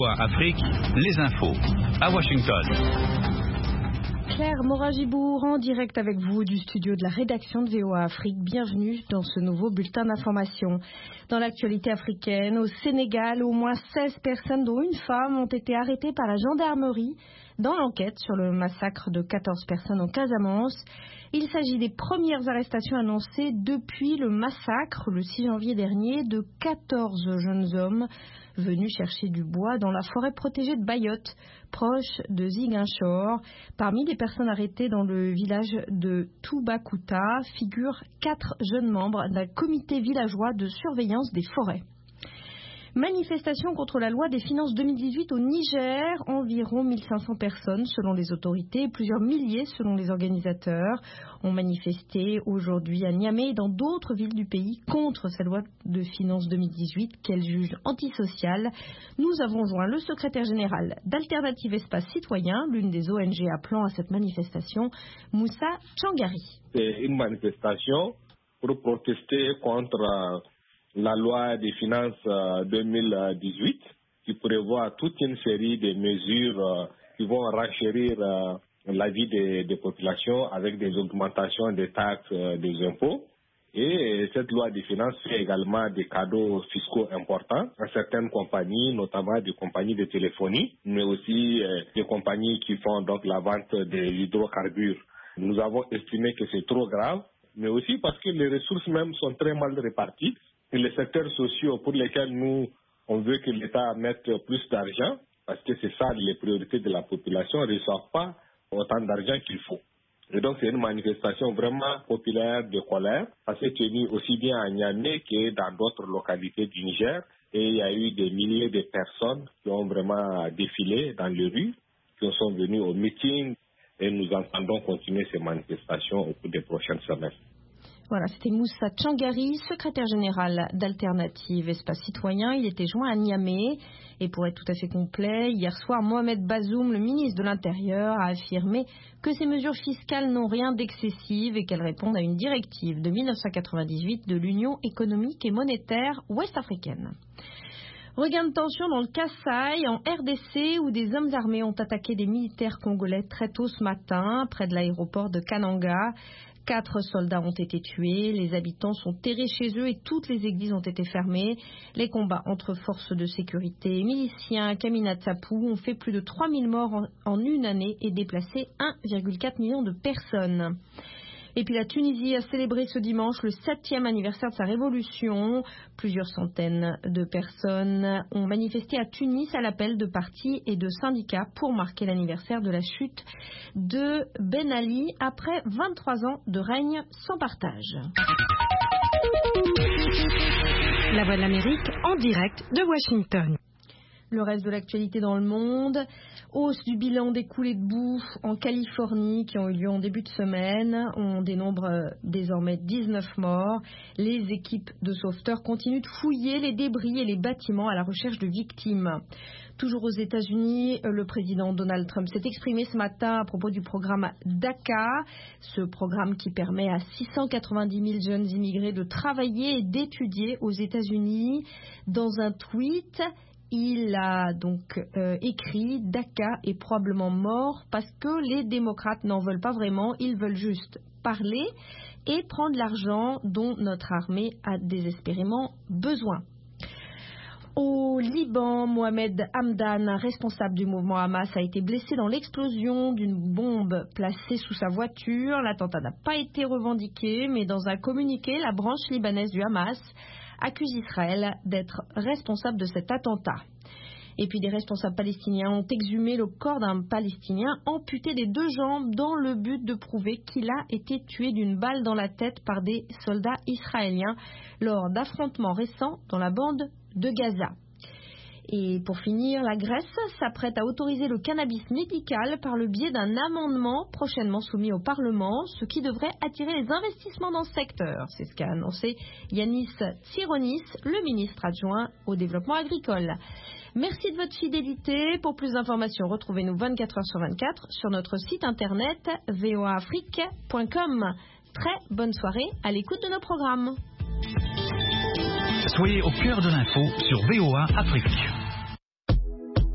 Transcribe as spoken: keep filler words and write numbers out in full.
Afrique, les infos à Washington. Claire Moragibourg en direct avec vous du studio de la rédaction de V O A Afrique. Bienvenue dans ce nouveau bulletin d'information. Dans l'actualité africaine, au Sénégal, au moins seize personnes, dont une femme, ont été arrêtées par la gendarmerie dans l'enquête sur le massacre de quatorze personnes en Casamance. Il s'agit des premières arrestations annoncées depuis le massacre, le six janvier dernier, de quatorze jeunes hommes venus chercher du bois dans la forêt protégée de Bayotte, proche de Ziguinchor. Parmi les personnes arrêtées dans le village de Toubacouta figurent quatre jeunes membres d'un comité villageois de surveillance des forêts. Manifestation contre la loi des finances deux mille dix-huit au Niger. Environ mille cinq cents personnes selon les autorités et plusieurs milliers selon les organisateurs ont manifesté aujourd'hui à Niamey et dans d'autres villes du pays contre cette loi de finances deux mille dix-huit qu'elle juge antisociale. Nous avons joint le secrétaire général d'Alternative Espace Citoyen, l'une des O N G appelant à cette manifestation, Moussa Tchangari. C'est une manifestation pour protester contre la loi des finances deux mille dix-huit qui prévoit toute une série de mesures qui vont renchérir la vie des, des populations avec des augmentations des taxes, des impôts. Et cette loi des finances fait également des cadeaux fiscaux importants à certaines compagnies, notamment des compagnies de téléphonie, mais aussi des compagnies qui font donc la vente des hydrocarbures. Nous avons estimé que c'est trop grave, mais aussi parce que les ressources même sont très mal réparties. Et les secteurs sociaux pour lesquels nous, on veut que l'État mette plus d'argent, parce que c'est ça les priorités de la population, ne reçoivent pas autant d'argent qu'il faut. Et donc c'est une manifestation vraiment populaire de colère. Ça s'est tenu aussi bien à Niamey que dans d'autres localités du Niger. Et il y a eu des milliers de personnes qui ont vraiment défilé dans les rues, qui sont venues au meeting. Et nous entendons continuer ces manifestations au cours des prochaines semaines. Voilà, c'était Moussa Tchangari, secrétaire général d'Alternative Espace Citoyen. Il était joint à Niamey. Et pour être tout à fait complet, hier soir, Mohamed Bazoum, le ministre de l'Intérieur, a affirmé que ces mesures fiscales n'ont rien d'excessive et qu'elles répondent à une directive de mille neuf cent quatre-vingt-dix-huit de l'Union économique et monétaire ouest-africaine. Regain de tension dans le Kasaï, en R D C, où des hommes armés ont attaqué des militaires congolais très tôt ce matin, près de l'aéroport de Kananga. Quatre soldats ont été tués, les habitants sont terrés chez eux et toutes les églises ont été fermées. Les combats entre forces de sécurité et miliciens à Kamina Tsapou ont fait plus de trois mille morts en, en une année et déplacé un virgule quatre million de personnes. Et puis la Tunisie a célébré ce dimanche le septième anniversaire de sa révolution. Plusieurs centaines de personnes ont manifesté à Tunis à l'appel de partis et de syndicats pour marquer l'anniversaire de la chute de Ben Ali après vingt-trois ans de règne sans partage. La Voix de l'Amérique en direct de Washington. Le reste de l'actualité dans le monde, hausse du bilan des coulées de boue en Californie qui ont eu lieu en début de semaine. On dénombre désormais dix-neuf morts. Les équipes de sauveteurs continuent de fouiller les débris et les bâtiments à la recherche de victimes. Toujours aux États-Unis, le président Donald Trump s'est exprimé ce matin à propos du programme DACA, ce programme qui permet à six cent quatre-vingt-dix mille jeunes immigrés de travailler et d'étudier aux États-Unis. Dans un tweet, il a donc euh, écrit « DACA est probablement mort parce que les démocrates n'en veulent pas vraiment, ils veulent juste parler et prendre l'argent dont notre armée a désespérément besoin ». Au Liban, Mohamed Hamdan, responsable du mouvement Hamas, a été blessé dans l'explosion d'une bombe placée sous sa voiture. L'attentat n'a pas été revendiqué, mais dans un communiqué, la branche libanaise du Hamas accuse Israël d'être responsable de cet attentat. Et puis des responsables palestiniens ont exhumé le corps d'un Palestinien amputé des deux jambes dans le but de prouver qu'il a été tué d'une balle dans la tête par des soldats israéliens lors d'affrontements récents dans la bande de Gaza. Et pour finir, la Grèce s'apprête à autoriser le cannabis médical par le biais d'un amendement prochainement soumis au Parlement, ce qui devrait attirer les investissements dans ce secteur. C'est ce qu'a annoncé Yanis Tsironis, le ministre adjoint au développement agricole. Merci de votre fidélité. Pour plus d'informations, retrouvez-nous vingt-quatre heures sur vingt-quatre sur notre site internet v o a afrique point com. Très bonne soirée à l'écoute de nos programmes. Soyez au cœur de l'info sur V O A Afrique.